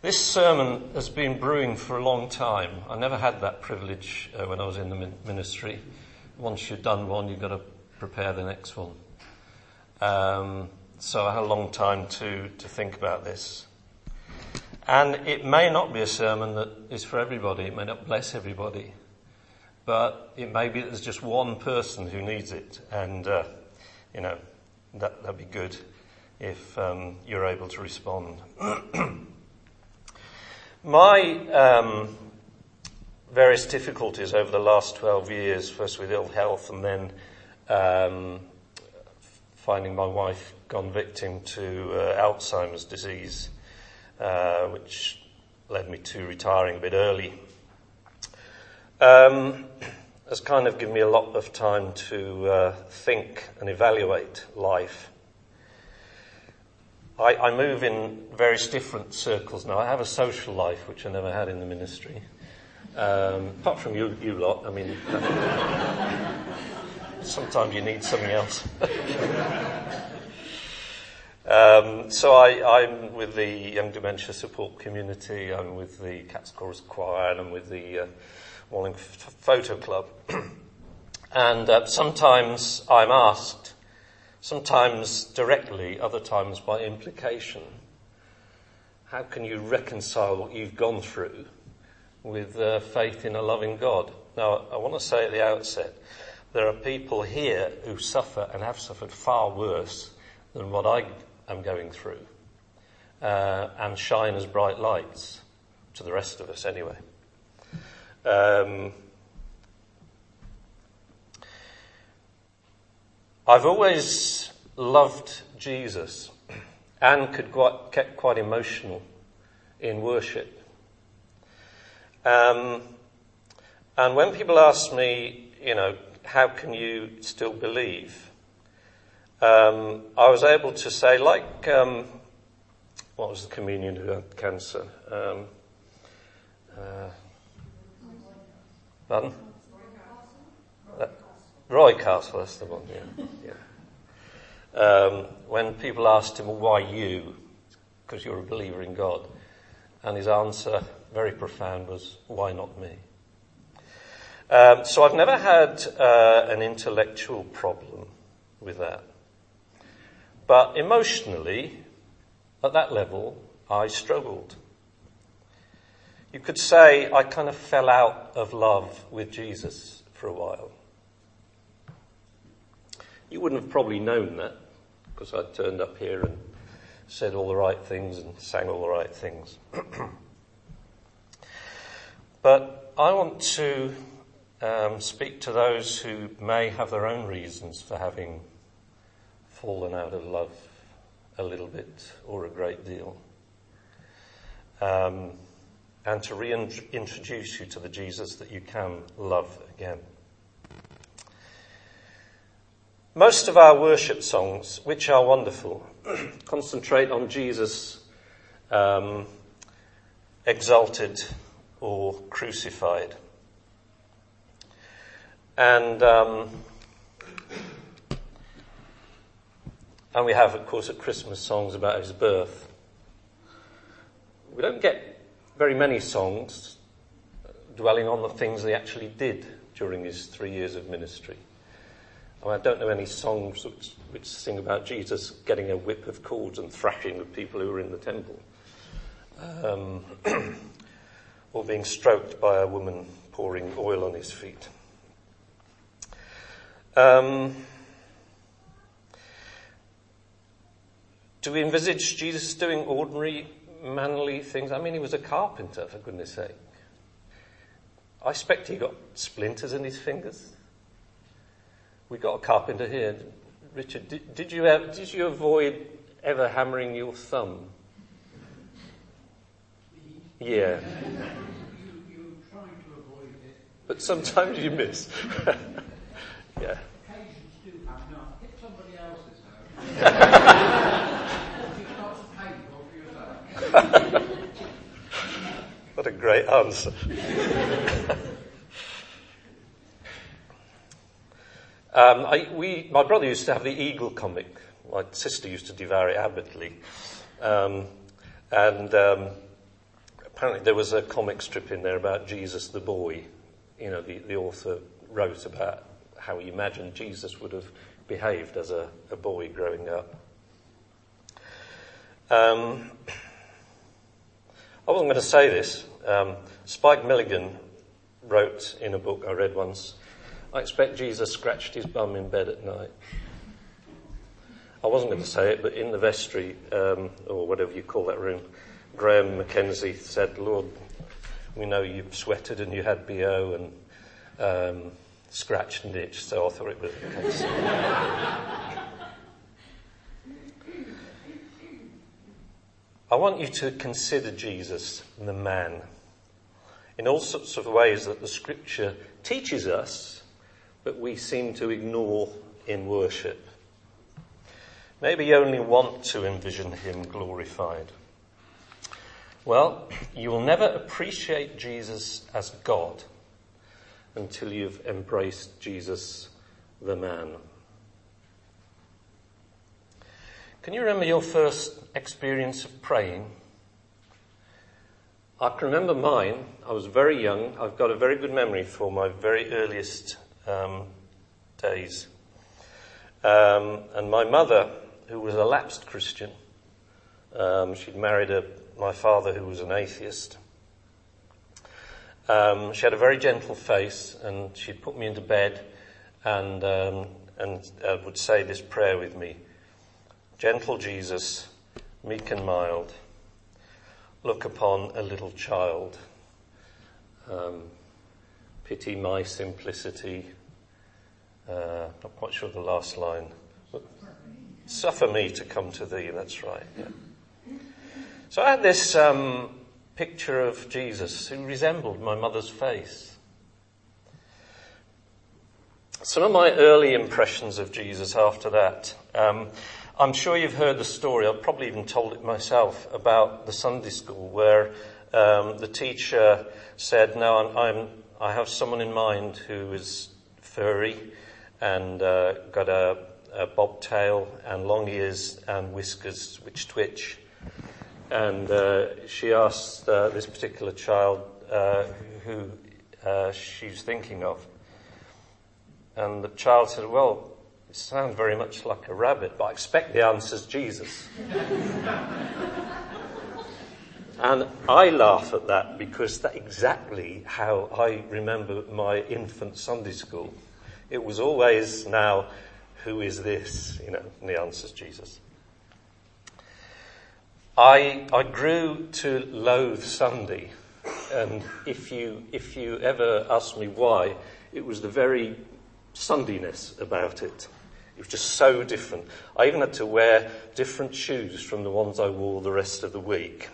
This sermon has been brewing for a long time. I never had that privilege when I was in the ministry. Once you've done one, you've got to prepare the next one. So I had a long time to think about this. And it may not be a sermon that is for everybody. It may not bless everybody. But it may be that there's just one person who needs it. And, that'd be good if you're able to respond. My various difficulties over the last 12 years, first with ill health and then finding my wife gone victim to Alzheimer's disease, which led me to retiring a bit early, has kind of given me a lot of time to think and evaluate life. I move in various different circles now. I have a social life, which I never had in the ministry. Apart from you lot, I mean, sometimes you need something else. So I'm with the Young Dementia Support Community, I'm with the Cats Chorus Choir, and I'm with the Walling Photo Club. And sometimes I'm asked, sometimes directly, other times by implication, how can you reconcile what you've gone through with faith in a loving God? Now, I want to say at the outset, there are people here who suffer and have suffered far worse than what I am going through, and shine as bright lights to the rest of us anyway. I've always loved Jesus and get quite emotional in worship. And when people ask me, how can you still believe? I was able to say, like, what was the comedian who had cancer? Pardon? Roy Castle, that's the one, yeah. When people asked him, well, why you? Because you're a believer in God. And his answer, very profound, was, why not me? So I've never had an intellectual problem with that. But emotionally, at that level, I struggled. You could say I kind of fell out of love with Jesus for a while. You wouldn't have probably known that, because I turned up here and said all the right things and sang all the right things. But I want to speak to those who may have their own reasons for having fallen out of love a little bit or a great deal, and to reintroduce you to the Jesus that you can love again. Most of our worship songs, which are wonderful, concentrate on Jesus exalted or crucified. And we have, of course, at Christmas songs about his birth. We don't get very many songs dwelling on the things he actually did during his 3 years of ministry. I don't know any songs which sing about Jesus getting a whip of cords and thrashing the people who were in the temple, or being stroked by a woman pouring oil on his feet. Do we envisage Jesus doing ordinary, manly things? I mean, he was a carpenter, for goodness sake. I expect he got splinters in his fingers. We got a carpenter here. Richard, did you avoid ever hammering your thumb? Yeah. You're trying to avoid it. But sometimes you miss. Yeah. Occasions do happen. Now, hit somebody else's home. It's not painful for yourself. What a great answer. My brother used to have the Eagle comic. My sister used to devour it avidly. And apparently there was a comic strip in there about Jesus the boy. You know, the author wrote about how he imagined Jesus would have behaved as a boy growing up. I wasn't going to say this. Spike Milligan wrote in a book I read once, I expect Jesus scratched his bum in bed at night. I wasn't going to say it, but in the vestry, or whatever you call that room, Graham Mackenzie said, Lord, we know you've sweated and you had BO and scratched and itched, so I thought it was the case. I want you to consider Jesus the man in all sorts of ways that the scripture teaches us, but we seem to ignore in worship. Maybe you only want to envision him glorified. Well, you will never appreciate Jesus as God until you've embraced Jesus the man. Can you remember your first experience of praying? I can remember mine. I was very young. I've got a very good memory for my very earliest days. And my mother, who was a lapsed Christian, she'd married my father, who was an atheist. She had a very gentle face, and she'd put me into bed and would say this prayer with me. Gentle Jesus, meek and mild, look upon a little child. Pity my simplicity. Not quite sure the last line. Suffer me to come to thee, that's right. Yeah. So I had this picture of Jesus who resembled my mother's face. Some of my early impressions of Jesus after that, I'm sure you've heard the story, I've probably even told it myself, about the Sunday school where the teacher said, no, I have someone in mind who is furry and got a bobtail and long ears and whiskers which twitch. And she asked this particular child who she's thinking of. And the child said, well, it sounds very much like a rabbit, but I expect the answer's Jesus. And I laugh at that because that's exactly how I remember my infant Sunday school. It was always, now, who is this? You know, and the answer's Jesus. I grew to loathe Sunday, and if you ever ask me why, it was the very Sundayness about it. It was just so different. I even had to wear different shoes from the ones I wore the rest of the week.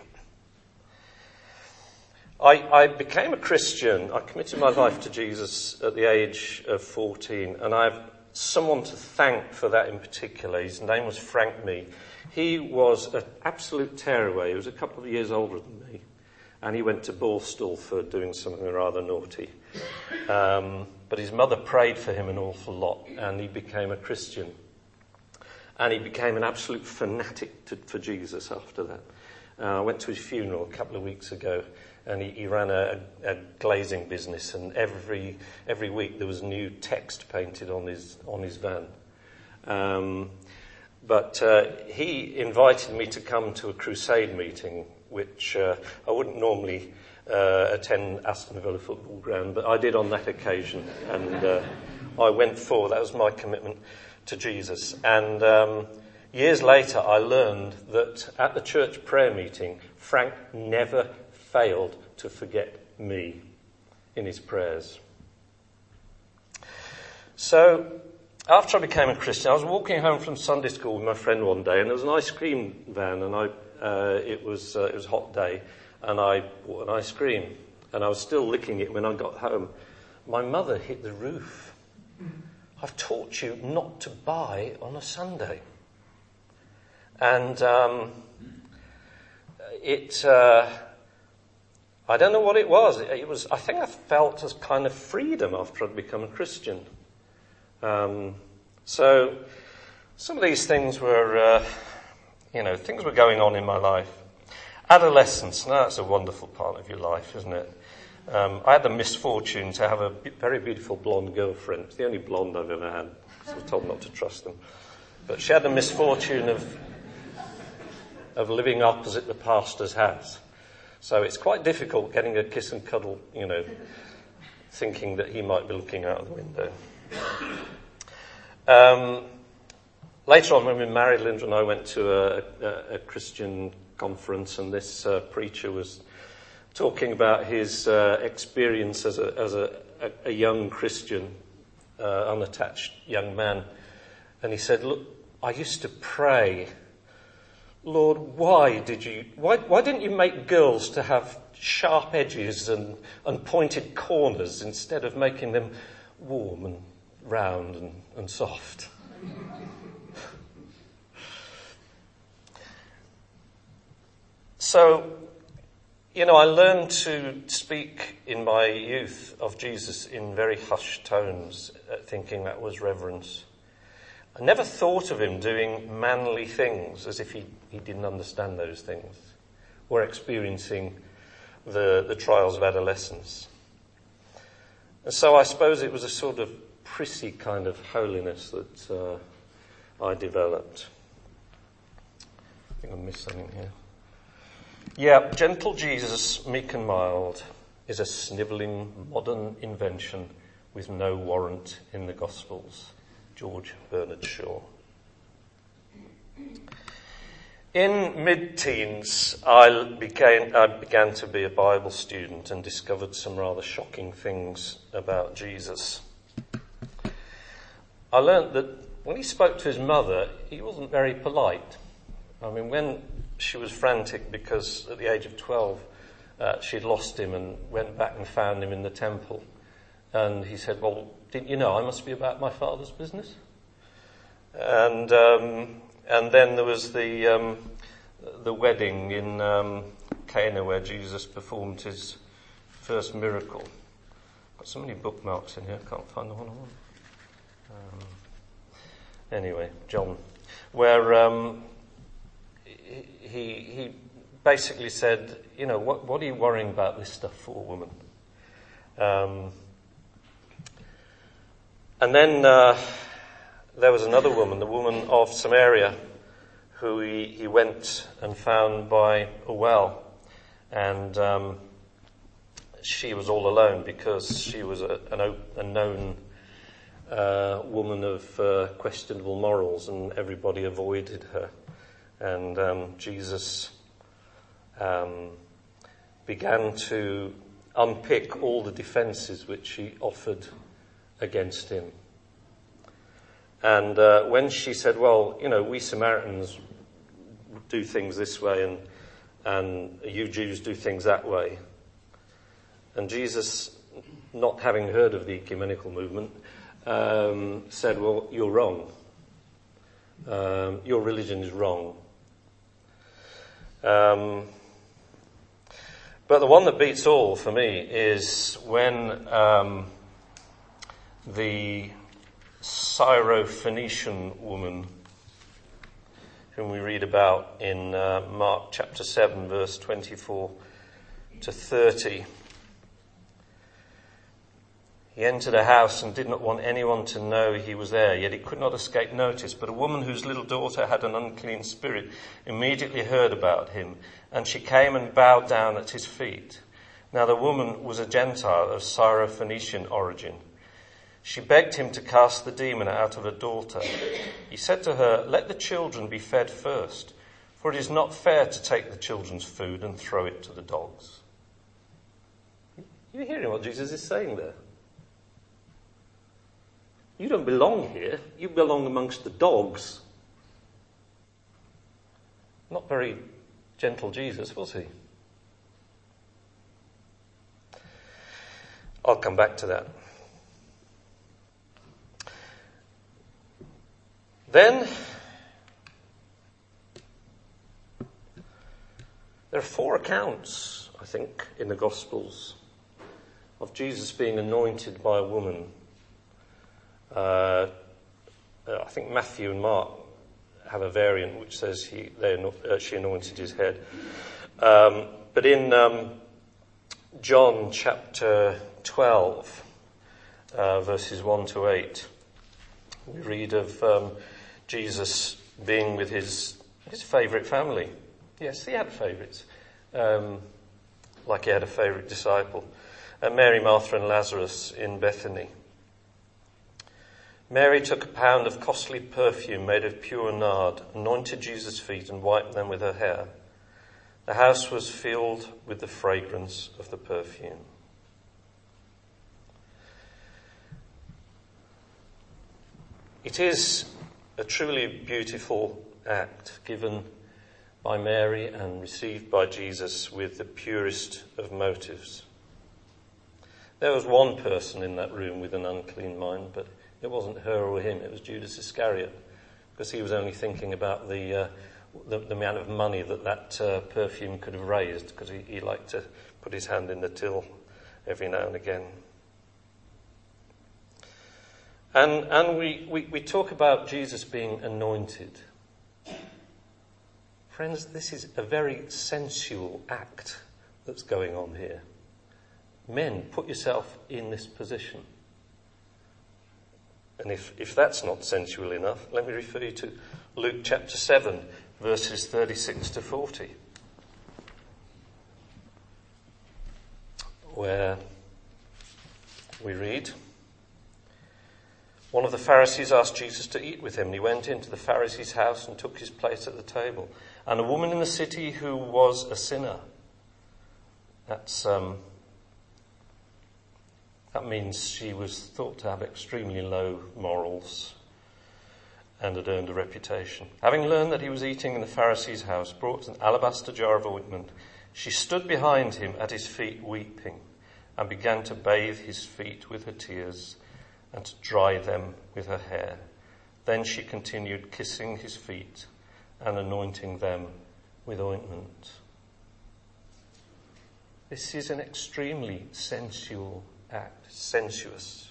I became a Christian. I committed my life to Jesus at the age of 14, and I have someone to thank for that in particular. His name was Frank Mee. He was an absolute tearaway. He was a couple of years older than me, and he went to Borstal for doing something rather naughty. But his mother prayed for him an awful lot, and he became a Christian. And he became an absolute fanatic for Jesus after that. I went to his funeral a couple of weeks ago, and he ran a glazing business, and every week there was new text painted on his van. But he invited me to come to a crusade meeting, which I wouldn't normally attend Aston Villa Football Ground, but I did on that occasion, and I went for. That was my commitment to Jesus. And years later, I learned that at the church prayer meeting, Frank never failed to forget me in his prayers. So, after I became a Christian, I was walking home from Sunday school with my friend one day, and there was an ice cream van, and it was a hot day, and I bought an ice cream, and I was still licking it when I got home. My mother hit the roof. I've taught you not to buy on a Sunday. And I don't know what it was. I think I felt as kind of freedom after I'd become a Christian. So some of these things were, things were going on in my life. Adolescence, now that's a wonderful part of your life, isn't it? I had the misfortune to have a very beautiful blonde girlfriend. It's the only blonde I've ever had, so I was told not to trust them. But she had the misfortune of living opposite the pastor's house. So it's quite difficult getting a kiss and cuddle, thinking that he might be looking out of the window. Later on, when we married, Linda and I went to a Christian conference, and this preacher was talking about his experience as a young Christian, unattached young man. And he said, look, I used to pray, Lord, why didn't you make girls to have sharp edges and pointed corners instead of making them warm and round and soft? So, I learned to speak in my youth of Jesus in very hushed tones, thinking that was reverence. I never thought of him doing manly things as if he didn't understand those things, or experiencing the trials of adolescence. And so I suppose it was a sort of prissy kind of holiness that I developed. I think I missed something here. Yeah, gentle Jesus, meek and mild, is a snivelling modern invention with no warrant in the Gospels. George Bernard Shaw. In mid-teens, I began to be a Bible student and discovered some rather shocking things about Jesus. I learnt that when he spoke to his mother, he wasn't very polite. I mean, when she was frantic because at the age of 12, she'd lost him and went back and found him in the temple. And he said, well, didn't you know I must be about my father's business? And then there was the wedding in Cana where Jesus performed his first miracle. Got so many bookmarks in here, I can't find the one I want. Anyway, John, where he basically said, what are you worrying about this stuff for, woman? And then there was another woman, the woman of Samaria, who he went and found by a well. And she was all alone because she was a known woman of questionable morals, and everybody avoided her. And Jesus began to unpick all the defences which she offered against him. And when she said, well, we Samaritans do things this way and you Jews do things that way. And Jesus, not having heard of the ecumenical movement, said, well, you're wrong. Your religion is wrong. But the one that beats all for me is when the Syrophoenician woman, whom we read about in Mark chapter 7, verse 24 to 30. He entered a house and did not want anyone to know he was there, yet he could not escape notice. But a woman whose little daughter had an unclean spirit immediately heard about him, and she came and bowed down at his feet. Now the woman was a Gentile of Syrophoenician origin. She begged him to cast the demon out of her daughter. He said to her, let the children be fed first, for it is not fair to take the children's food and throw it to the dogs. You're hearing what Jesus is saying there. You don't belong here. You belong amongst the dogs. Not very gentle Jesus, was he? I'll come back to that. Then, there are 4 accounts, I think, in the Gospels of Jesus being anointed by a woman. I think Matthew and Mark have a variant which says she anointed his head. But in John chapter 12, verses 1 to 8, we read of Jesus being with his favourite family. Yes, he had favourites, like he had a favourite disciple. Mary, Martha and Lazarus in Bethany. Mary took a pound of costly perfume made of pure nard, anointed Jesus' feet and wiped them with her hair. The house was filled with the fragrance of the perfume. It is a truly beautiful act given by Mary and received by Jesus with the purest of motives. There was one person in that room with an unclean mind, but it wasn't her or him, it was Judas Iscariot, because he was only thinking about the amount of money that perfume could have raised, because he liked to put his hand in the till every now and again. And we talk about Jesus being anointed. Friends, this is a very sensual act that's going on here. Men, put yourself in this position. And if that's not sensual enough, let me refer you to Luke chapter 7, verses 36 to 40, where we read, one of the Pharisees asked Jesus to eat with him, and he went into the Pharisee's house and took his place at the table. And a woman in the city who was a sinner, that means she was thought to have extremely low morals and had earned a reputation. Having learned that he was eating in the Pharisee's house, brought an alabaster jar of ointment. She stood behind him at his feet weeping and began to bathe his feet with her tears and to dry them with her hair. Then she continued kissing his feet and anointing them with ointment. This is an extremely sensual act, sensuous.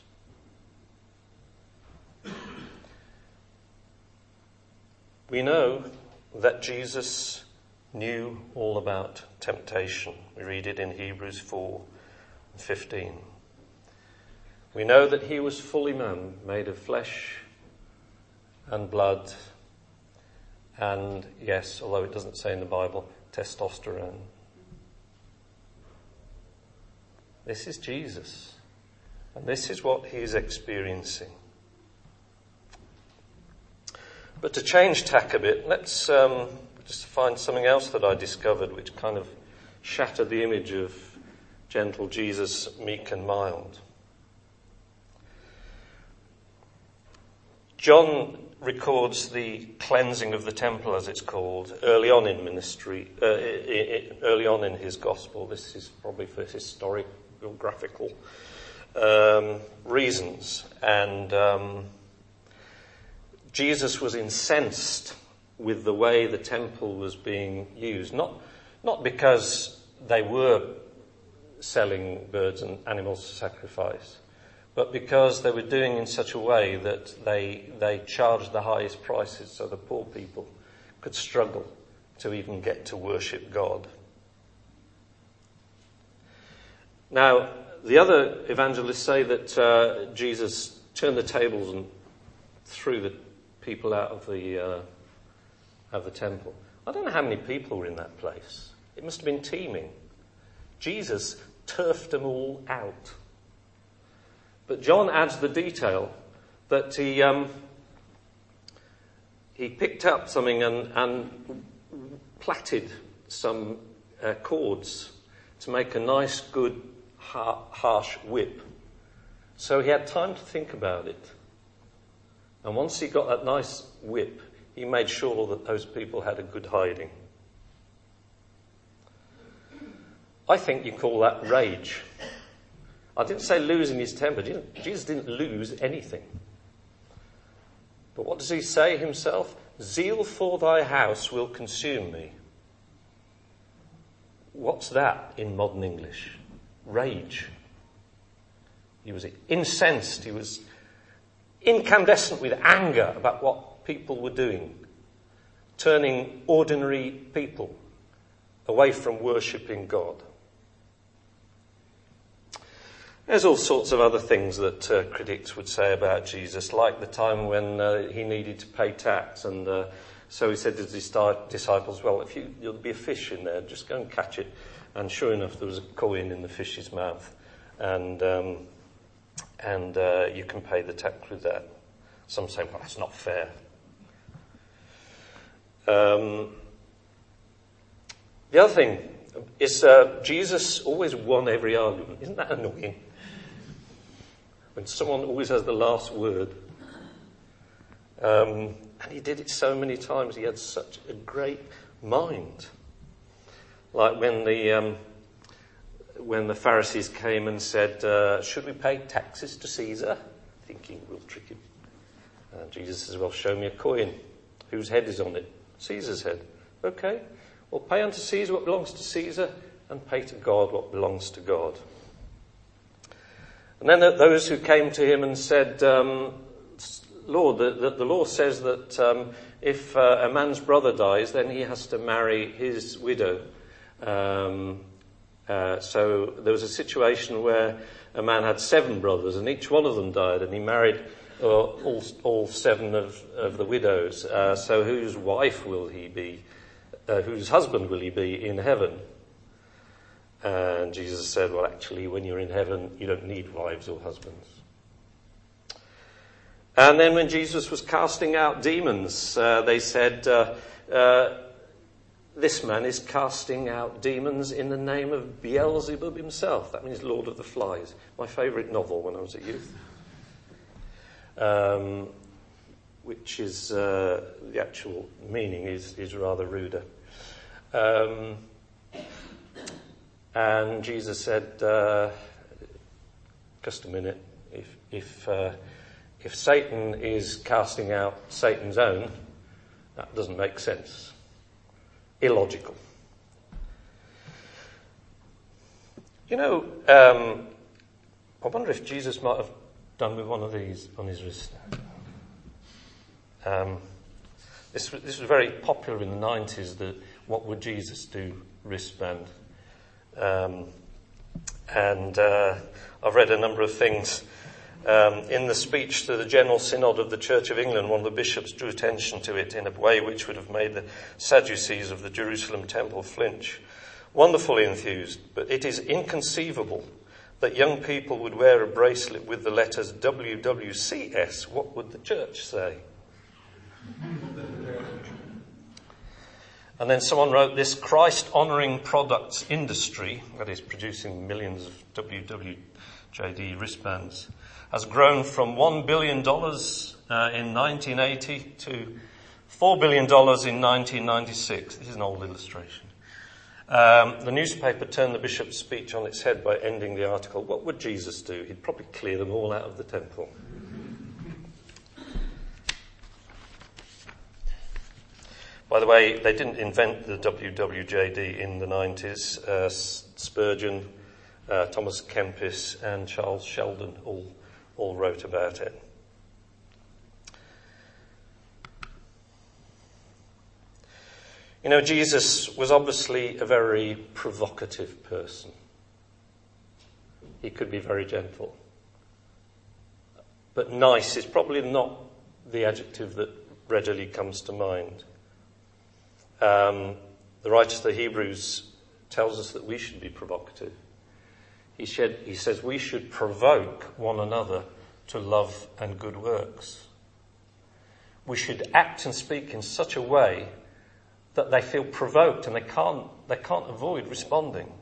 We know that Jesus knew all about temptation. We read it in Hebrews 4:15. We know that he was fully man, made of flesh and blood, and yes, although it doesn't say in the Bible, testosterone. This is Jesus, and this is what he is experiencing. But to change tack a bit, let's just find something else that I discovered which kind of shattered the image of gentle Jesus, meek and mild. John records the cleansing of the temple, as it's called, early on in ministry, early on in his gospel. This is probably for historiographical reasons. And Jesus was incensed with the way the temple was being used, not because they were selling birds and animals to sacrifice, but because they were doing in such a way that they charged the highest prices so the poor people could struggle to even get to worship God. Now, the other evangelists say that Jesus turned the tables and threw the people out of the temple. I don't know how many people were in that place. It must have been teeming. Jesus turfed them all out. But John adds the detail that he picked up something and plaited some cords to make a nice, good, harsh whip. So he had time to think about it. And once he got that nice whip, he made sure that those people had a good hiding. I think you call that rage. I didn't say losing his temper. Jesus didn't lose anything. But what does he say himself? Zeal for thy house will consume me. What's that in modern English? Rage. He was incensed. He was incandescent with anger about what people were doing, turning ordinary people away from worshipping God. There's all sorts of other things that critics would say about Jesus, like the time when he needed to pay tax, and so he said to his disciples, well, there'll be a fish in there, just go and catch it. And sure enough, there was a coin in the fish's mouth, and you can pay the tax with that. Some say, well, that's not fair. The other thing is Jesus always won every argument. Isn't that annoying? When someone always has the last word. And he did it so many times. He had such a great mind. Like when the Pharisees came and said, should we pay taxes to Caesar? Thinking we'll trick him. And Jesus says, well, show me a coin. Whose head is on it? Caesar's head. Okay, well, pay unto Caesar what belongs to Caesar, and pay to God what belongs to God. And then those who came to him and said, Lord, the law says that if a man's brother dies, then he has to marry his widow. So there was a situation where a man had 7 brothers, and each one of them died, and he married all 7 of the widows. So whose wife will he be? Whose husband will he be in heaven? And Jesus said, well, actually, when you're in heaven, you don't need wives or husbands. And then when Jesus was casting out demons, they said, this man is casting out demons in the name of Beelzebub himself. That means Lord of the Flies. My favourite novel when I was a youth. Which is, the actual meaning is rather ruder. And Jesus said, just a minute, if Satan is casting out Satan's own, that doesn't make sense. Illogical. You know, I wonder if Jesus might have done with one of these on his wrist. This was very popular in the 90s, the What Would Jesus Do wristband. And I've read a number of things. In the speech to the General Synod of the Church of England, one of the bishops drew attention to it in a way which would have made the Sadducees of the Jerusalem temple flinch. Wonderfully enthused, but it is inconceivable that young people would wear a bracelet with the letters WWCS. What would the church say? And then someone wrote, this Christ-honouring products industry, that is producing millions of WWJD wristbands, has grown from $1 billion in 1980 to $4 billion in 1996. This is an old illustration. The newspaper turned the bishop's speech on its head by ending the article, what would Jesus do? He'd probably clear them all out of the temple. By the way, they didn't invent the WWJD in the 90s. Spurgeon, Thomas Kempis and Charles Sheldon all wrote about it. You know, Jesus was obviously a very provocative person. He could be very gentle. But nice is probably not the adjective that readily comes to mind. The writer to the Hebrews tells us that we should be provocative. He says we should provoke one another to love and good works. We should act and speak in such a way that they feel provoked and they can't avoid responding.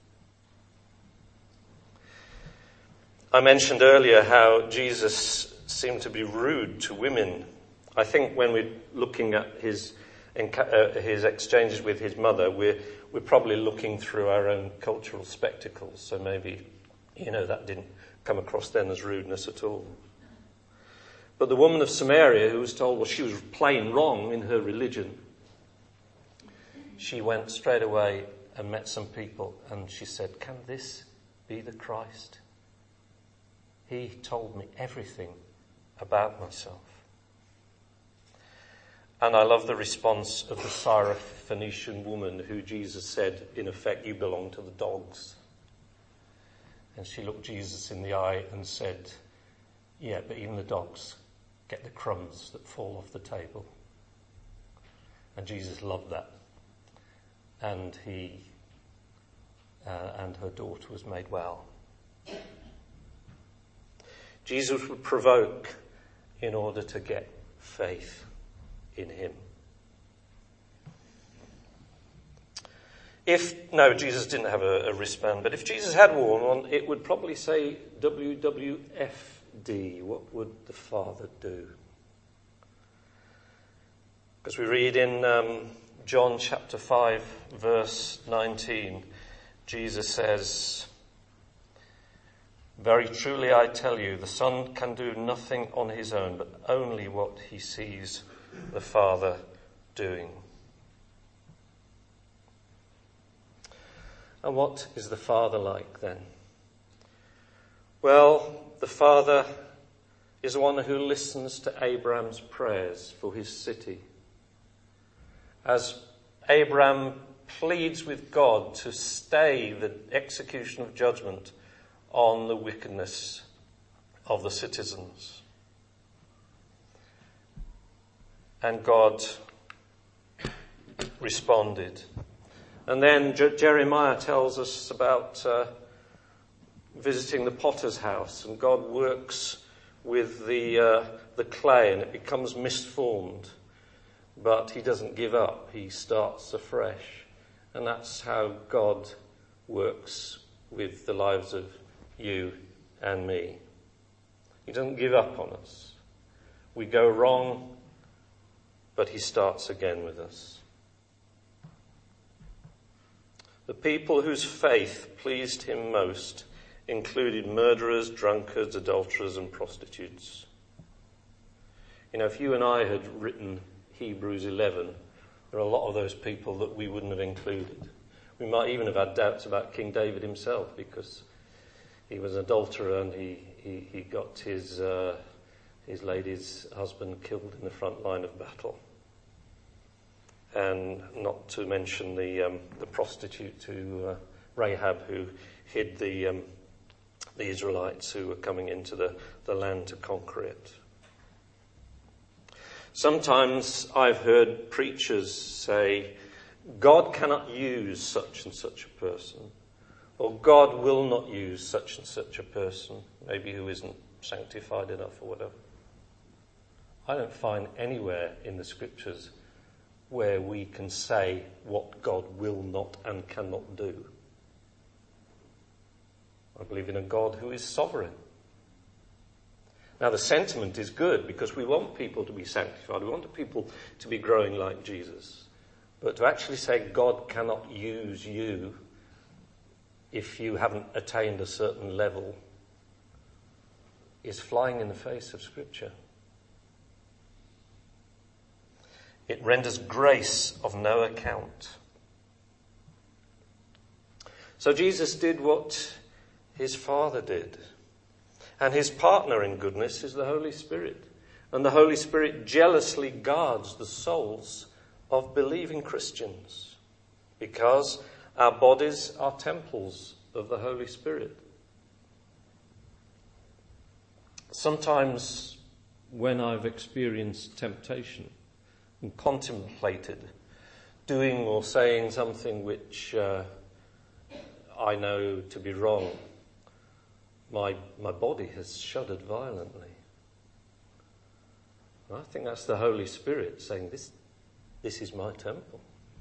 I mentioned earlier how Jesus seemed to be rude to women. I think when we're looking at his exchanges with his mother, we're probably looking through our own cultural spectacles. So maybe, that didn't come across then as rudeness at all. But the woman of Samaria, who was told, she was plain wrong in her religion, she went straight away and met some people and she said, can this be the Christ? He told me everything about myself. And I love the response of the Syrophoenician woman who Jesus said, in effect, you belong to the dogs. And she looked Jesus in the eye and said, yeah, but even the dogs get the crumbs that fall off the table. And Jesus loved that. And and her daughter was made well. Jesus would provoke in order to get faith in him. Jesus didn't have a wristband, but if Jesus had worn one, it would probably say WWFD. What would the Father do? Because we read in John chapter 5, verse 19, Jesus says, very truly I tell you, the Son can do nothing on his own, but only what he sees the Father doing. And what is the Father like then? Well, the Father is one who listens to Abraham's prayers for his city. As Abraham pleads with God to stay the execution of judgment on the wickedness of the citizens. And God responded. And then Jeremiah tells us about visiting the potter's house, and God works with the clay and it becomes misformed. But he doesn't give up. He starts afresh. And that's how God works with the lives of you and me. He doesn't give up on us. We go wrong, but he starts again with us. The people whose faith pleased him most included murderers, drunkards, adulterers, and prostitutes. You know, if you and I had written Hebrews 11, there are a lot of those people that we wouldn't have included. We might even have had doubts about King David himself, because he was an adulterer and he got his lady's husband killed in the front line of battle. And not to mention the prostitute Rahab, who hid the Israelites who were coming into the land to conquer it. Sometimes I've heard preachers say, God cannot use such and such a person, or God will not use such and such a person, maybe who isn't sanctified enough or whatever. I don't find anywhere in the scriptures where we can say what God will not and cannot do. I believe in a God who is sovereign. Now the sentiment is good because we want people to be sanctified. We want people to be growing like Jesus. But to actually say God cannot use you if you haven't attained a certain level is flying in the face of Scripture. It renders grace of no account. So Jesus did what his Father did. And his partner in goodness is the Holy Spirit. And the Holy Spirit jealously guards the souls of believing Christians, because our bodies are temples of the Holy Spirit. Sometimes when I've experienced temptation and contemplated doing or saying something which I know to be wrong, my body has shuddered violently. And I think that's the Holy Spirit saying, this is my temple.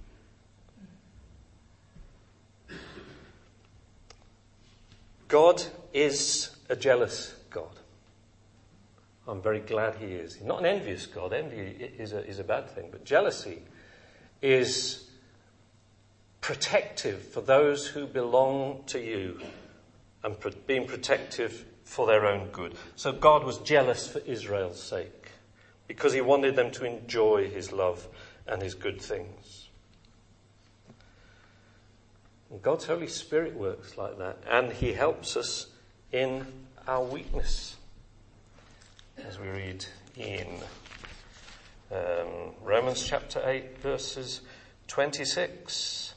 God is a jealous God. I'm very glad he is. He's not an envious God. Envy is a bad thing. But jealousy is protective for those who belong to you and being protective for their own good. So God was jealous for Israel's sake because he wanted them to enjoy his love and his good things. And God's Holy Spirit works like that, and he helps us in our weakness. As we read in Romans chapter 8, verses 26.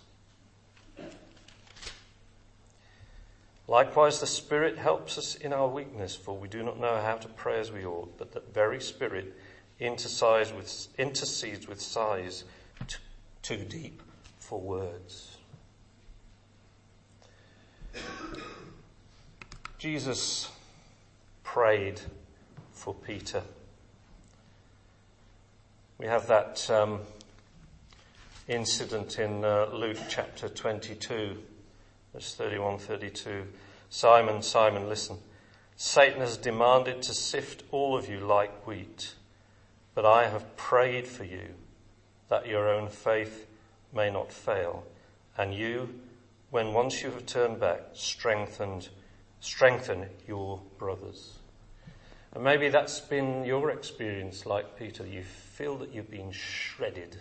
Likewise, the Spirit helps us in our weakness, for we do not know how to pray as we ought, but that very Spirit intercedes with sighs too deep for words. Jesus prayed for Peter. We have that incident in Luke chapter 22, verse 31-32. Simon, Simon, listen. Satan has demanded to sift all of you like wheat, but I have prayed for you that your own faith may not fail. And you, when once you have turned back, strengthen your brothers. And maybe that's been your experience like Peter. You feel that you've been shredded.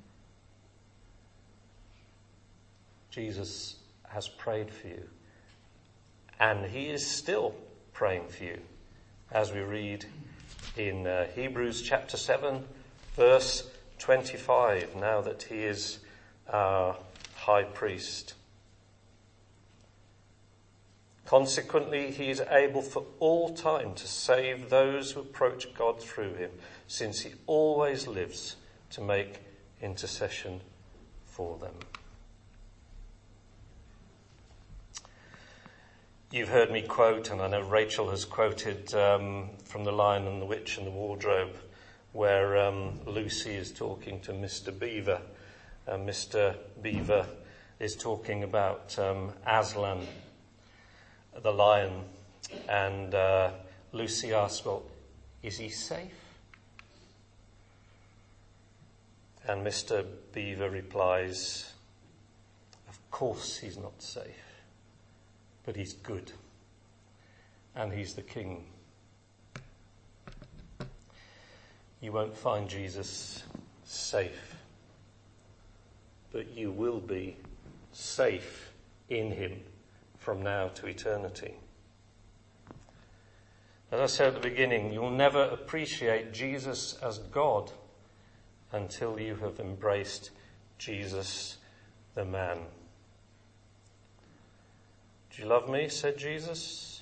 Jesus has prayed for you. And he is still praying for you, as we read in Hebrews chapter 7, verse 25, now that he is our high priest. Consequently, he is able for all time to save those who approach God through him, since he always lives to make intercession for them. You've heard me quote, and I know Rachel has quoted from The Lion and the Witch and the Wardrobe, where Lucy is talking to Mr. Beaver. Mr. Beaver is talking about Aslan, the lion, and Lucy asks, well, is he safe? And Mr. Beaver replies, of course he's not safe, but he's good, and he's the king. You won't find Jesus safe, but you will be safe in him from now to eternity. As I said at the beginning, you'll never appreciate Jesus as God until you have embraced Jesus the man. Do you love me? Said Jesus.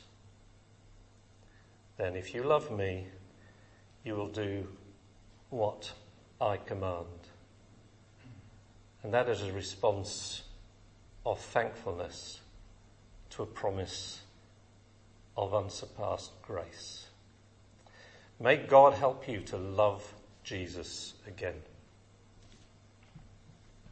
Then if you love me, you will do what I command. And that is a response of thankfulness to a promise of unsurpassed grace. May God help you to love Jesus again.